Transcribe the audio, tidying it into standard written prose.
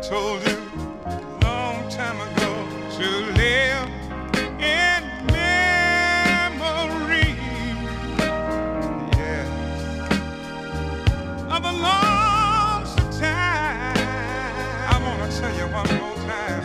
told you long time ago to live in memory, yeah, of a long time. I wanna tell you one more time.